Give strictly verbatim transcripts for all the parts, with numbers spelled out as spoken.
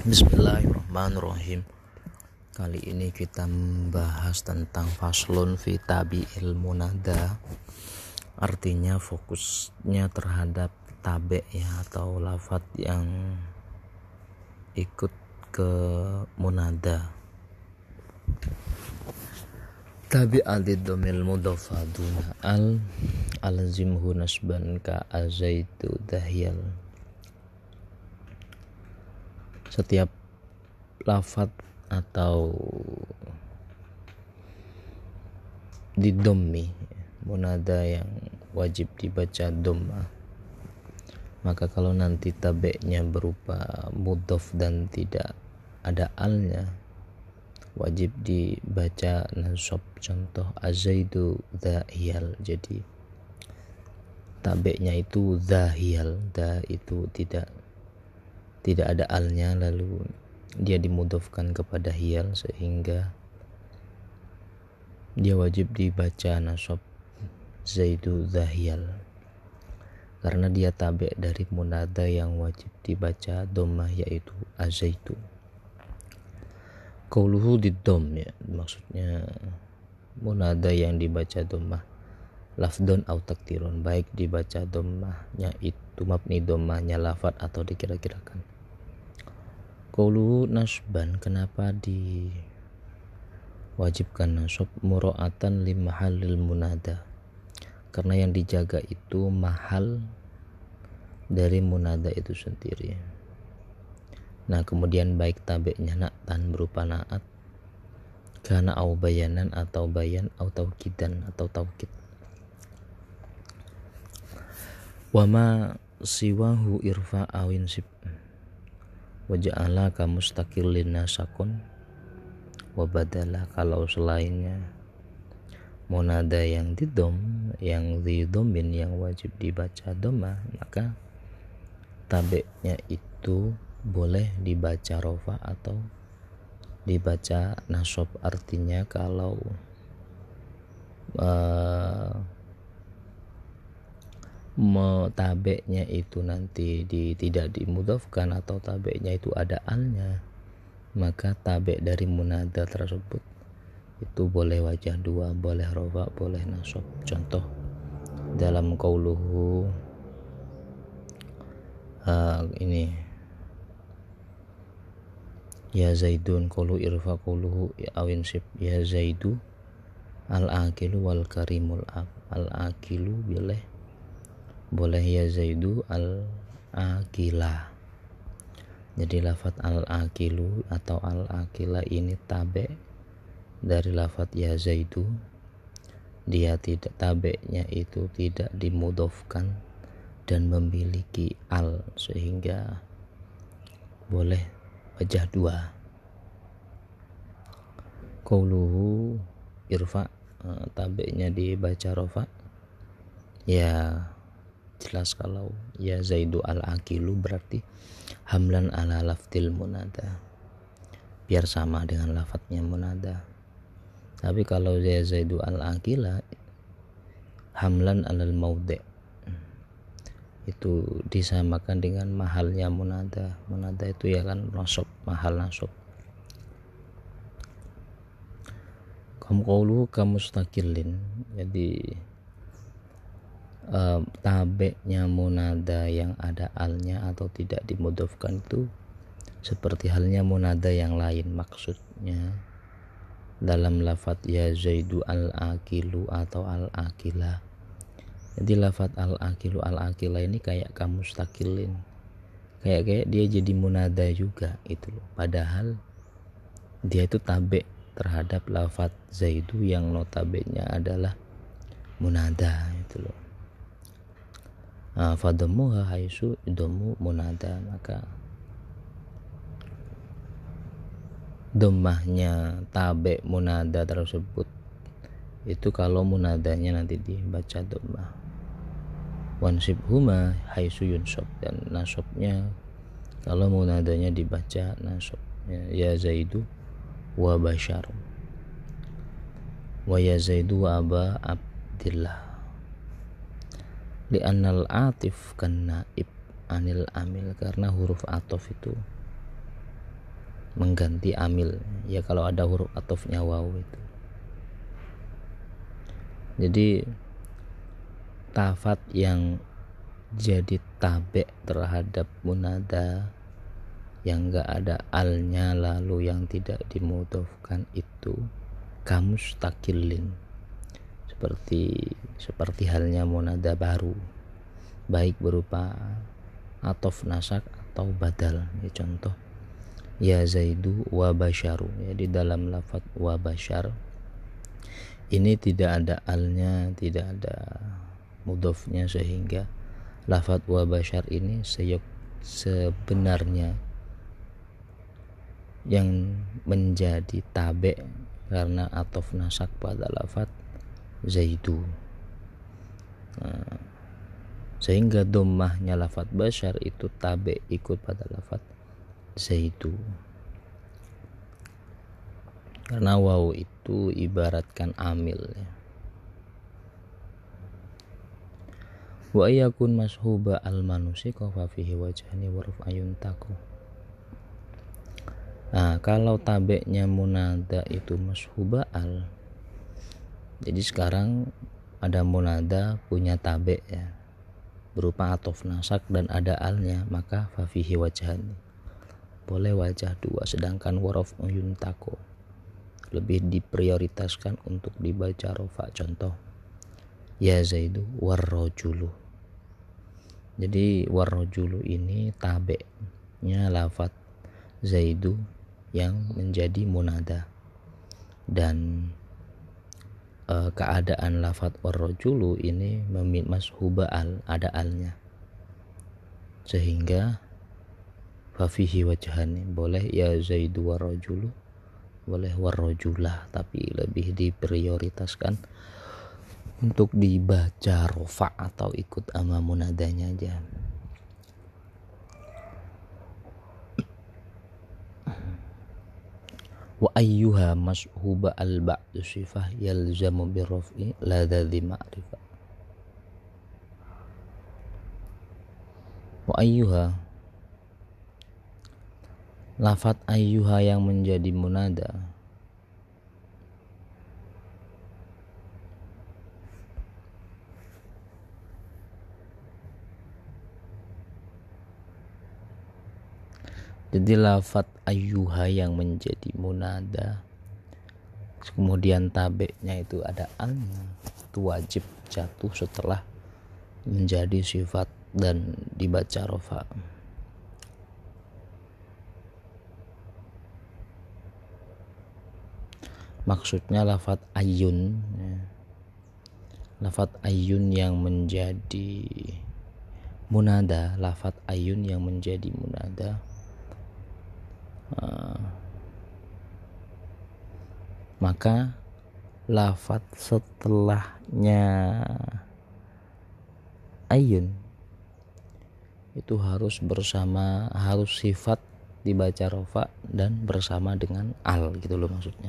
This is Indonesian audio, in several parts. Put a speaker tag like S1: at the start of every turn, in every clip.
S1: Bismillahirrahmanirrahim. Kali ini kita membahas tentang faslun fi tabi'il munada. Artinya fokusnya terhadap tabe ya, atau lafadz yang ikut ke munada. Tabi'adid domil mudofaduna al alzimhu nasban ka azaitu dahyal. Setiap lafadz atau didommi munada yang wajib dibaca dhamma, maka kalau nanti tabeknya berupa mudhof dan tidak ada alnya, wajib dibaca nasab. Contoh azaidu dhahiyal, jadi tabeknya itu dhahiyal, da itu tidak tidak ada alnya, lalu dia dimudhofkan kepada hiyal sehingga dia wajib dibaca nasab zaidu dhahiyal, karena dia tabe dari munada yang wajib dibaca dhammah, yaitu azaitu. Qauluhu diddom ya, maksudnya munada yang dibaca dhammah lafdon au takdirun, baik dibaca dhammahnya itu mabni dhammahnya lafad atau dikira-kirakan. Qauluhu nasban, kenapa diwajibkan nasab? Mura'atan li mahallil munada, karena yang dijaga itu mahal dari munada itu sendiri. Nah, kemudian baik tabeknya na'tan berupa na'at, kana au bayanan atau bayan, au taukidan atau taukid. Wama siwahu irfa awin sib waja'ala ka mustaqillin nasakun wa badala, kalau selainnya munada yang didom, yang didomin, yang wajib dibaca dhamma, maka tabeknya itu boleh dibaca rofa atau dibaca nasab. Artinya kalau uh, tabeknya itu nanti di, tidak dimudhofkan atau tabeknya itu ada alnya, maka tabek dari munada tersebut itu boleh wajah dua, boleh rofa, boleh nasab. Contoh dalam qauluhu uh, ini ya zaidun, qaulu irfa qauluhu awin sib ya zaidu al akilu wal karimul ab. Al akilu boleh boleh ya zaidu al akila. Jadi lafadz al akilu atau al akila ini tabe dari lafadz ya zaidu, dia tidak, tabeknya itu tidak dimudhofkan dan memiliki al, sehingga boleh wajah dua. Qauluhu irfa, tabeknya dibaca rofa ya, jelas kalau ya zaidu al akilu berarti hamlan ala lafdil munada, biar sama dengan lafadznya munada. Tapi kalau ya zaidu al akila hamlan alal maudhi, itu disamakan dengan mahalnya munada. Munada itu ya kan nasab, mahal nasab. Kamu qauluhu kamustaqillin, jadi Uh, tabeknya munada yang ada alnya atau tidak dimudhofkan itu seperti halnya munada yang lain. Maksudnya dalam lafadz ya zaidu al akilu atau al akila, jadi lafadz al akilu al akila ini kayak kamustaqillin, kayak kayak dia jadi munada juga itu loh, padahal dia itu tabek terhadap lafadz zaidu yang notabene adalah munada itu loh. Uh, fadamuha haisu domu munada, maka dhammahnya tabek munada tersebut itu kalau munadanya nanti dibaca dhammah. Wansibhuma haisu yunsab, dan nasabnya kalau munadanya dibaca nasab, ya, ya zaidu wa bashar wa ya zaidu wa aba abdillah. Li'annal atif kan naib anil amil, karena huruf atof itu mengganti amil ya kalau ada huruf atofnya waw itu. Jadi tafat yang jadi tabe terhadap munada yang enggak ada alnya lalu yang tidak dimudhofkan itu kamustaqillin, seperti seperti halnya munada baru, baik berupa atof nasak atau badal. Ya, contoh ya Zaidu wa basyaru, ya di dalam lafaz wa basyar ini tidak ada alnya, tidak ada mudhofnya, sehingga lafaz wa basyar ini seyok sebenarnya yang menjadi tabe karena atof nasak pada lafaz Zaidu. Nah, sehingga dhammahnya lafaz basyar itu tabe ikut pada lafaz Zaidu. Karena waw itu ibaratkan amil ya. Wa yakun mashuba al manusika fa fihi wajhani wa raf'ayun taku. Nah, kalau tabeknya munada itu mashuba al, jadi sekarang ada munada punya tabe ya berupa atof nasak dan ada alnya, maka fa fihi wajhani, boleh wajah dua, sedangkan warof uyun tako lebih diprioritaskan untuk dibaca rofa. Contoh ya Zaidu warrojulu. Jadi warrojulu ini tabeknya lafaz Zaidu yang menjadi munada, dan e, keadaan lafaz warrojulu ini mashuba al, ada alnya, sehingga fafihi wajhani, boleh ya Zaidu warrojulu, boleh warrojulah, tapi lebih diprioritaskan untuk dibaca rofa atau ikut ama munadanya aja. Wa ayyuha mashuba al ba'du sifah yalzamu birraf'i la dzadhi ma'rifah. Wa ayyuha, lafaz ayyuha yang menjadi munada jadi lafaz ayyuha yang menjadi munada kemudian tabeknya itu ada alnya, itu wajib jatuh setelah menjadi sifat dan dibaca rofa. Maksudnya lafaz ayun ya. Lafaz ayun yang menjadi munada, lafaz ayun yang menjadi munada uh, maka lafaz setelahnya ayun itu harus bersama, harus sifat dibaca rofa dan bersama dengan al gitu loh maksudnya.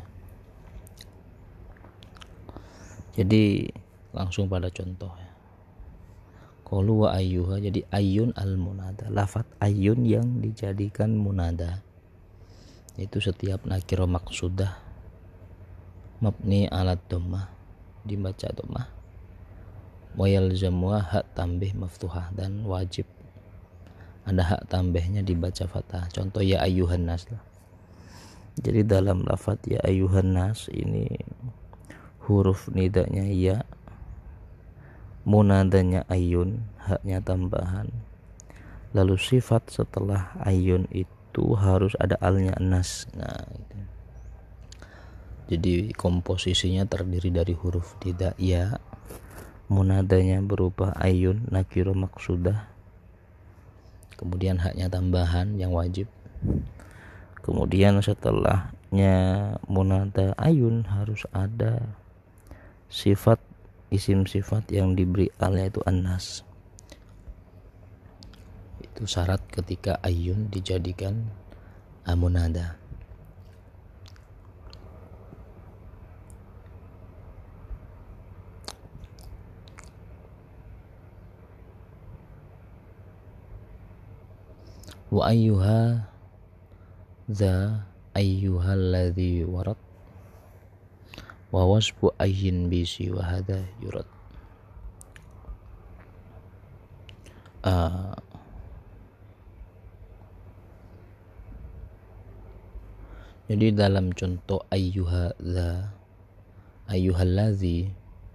S1: Jadi langsung pada contoh ya. Qalu wa ayyuha, jadi ayun al munada, lafaz ayun yang dijadikan munada itu setiap nakiro maksudah mabni alat dhammah dibaca dhammah, wa yalzamuha hak tambih maftuhah, dan wajib ada hak tambahnya dibaca fathah. Contoh ya ayyuhan nas lah. Jadi dalam lafaz ya ayyuhan nas ini huruf nidanya ya, munadanya ayun, haknya tambahan, lalu sifat setelah ayun itu harus ada alnya nas. Nah itu. Jadi komposisinya terdiri dari huruf nida ya, munadanya berupa ayun nakiro maksudah, kemudian haknya tambahan yang wajib, kemudian setelahnya munada ayun harus ada sifat isim sifat yang diberi alnya itu anas. Itu syarat ketika ayun dijadikan amunada. Wa ayyuha za ayyuhalladzi warad wa wasfu ayyin bisi wa hadha yurad. uh, jadi dalam contoh ayyuhadza ayyuhalladzi,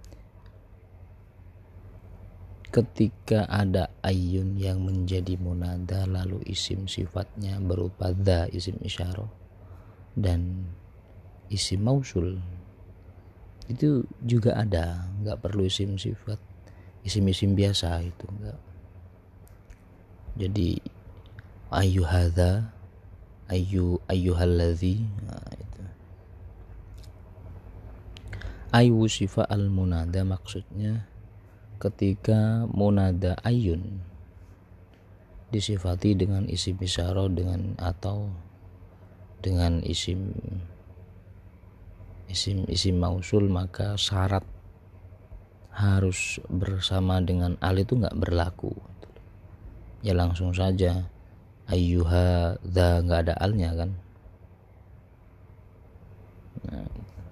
S1: ketika ada ayyun yang menjadi munada lalu isim sifatnya berupa dza, isim isyarah, dan isim mausul, itu juga ada, nggak perlu isim sifat, isim-isim biasa itu enggak. Jadi ayyuhadza, ayyu ayyuhalladzi, nah itu. Ayyu sifat al munada maksudnya ketika munada ayun disifati dengan isim isyarah dengan atau dengan isim isim isim mausul, maka syarat harus bersama dengan al itu nggak berlaku. Ya langsung saja ayyuha dza, nggak ada alnya kan. Nah,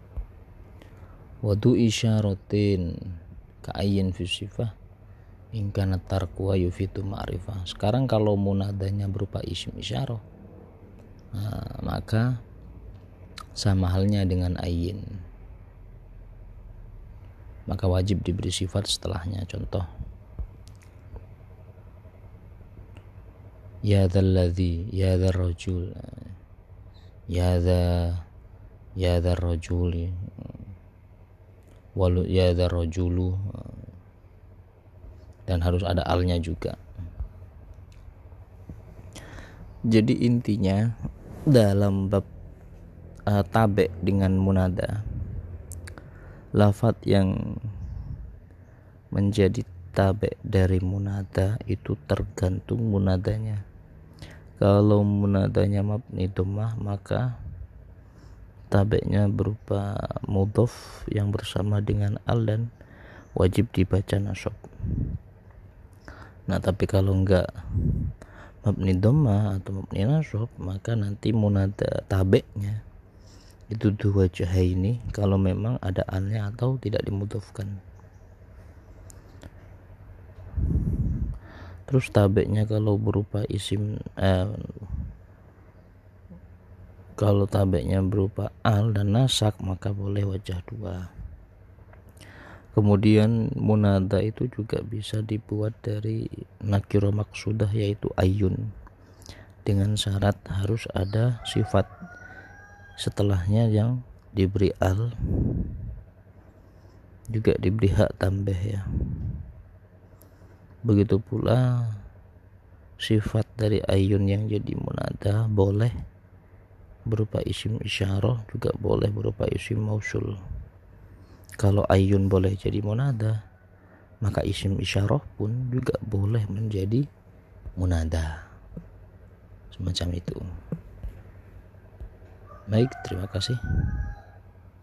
S1: wadu isyaratin ka'ayyin fi sifah in kana tarku yufitu ma'rifah. Sekarang kalau munadanya berupa isim isyarah, nah, maka sama halnya dengan ayyin, maka wajib diberi sifat setelahnya. Contoh ya dzalladzi, ya dzarrajul, ya dza, ya dzarrajuli, walu ya dzarrajulu, dan harus ada alnya juga. Jadi intinya dalam bab uh, tabe dengan munada, lafadz yang menjadi tabe dari munada itu tergantung munadanya. Kalau munadanya mabni dhammah, maka tabeknya berupa mudhof yang bersama dengan al dan wajib dibaca nasab. Nah, tapi kalau enggak mabni dhammah atau mabni nasab, maka nanti munada tabeknya itu dua wajah ini kalau memang ada alnya atau tidak dimudhofkan. Terus tabeknya kalau berupa isim eh, kalau tabeknya berupa al dan nasak, maka boleh wajah dua. Kemudian munada itu juga bisa dibuat dari nakirah maksudah, yaitu ayyun, dengan syarat harus ada sifat setelahnya yang diberi al, juga diberi hak tambah ya. Begitu pula sifat dari ayyun yang jadi munada boleh berupa isim isyarah, juga boleh berupa isim mausul. Kalau ayyun boleh jadi munada, maka isim isyarah pun juga boleh menjadi munada. Semacam itu. Baik, terima kasih.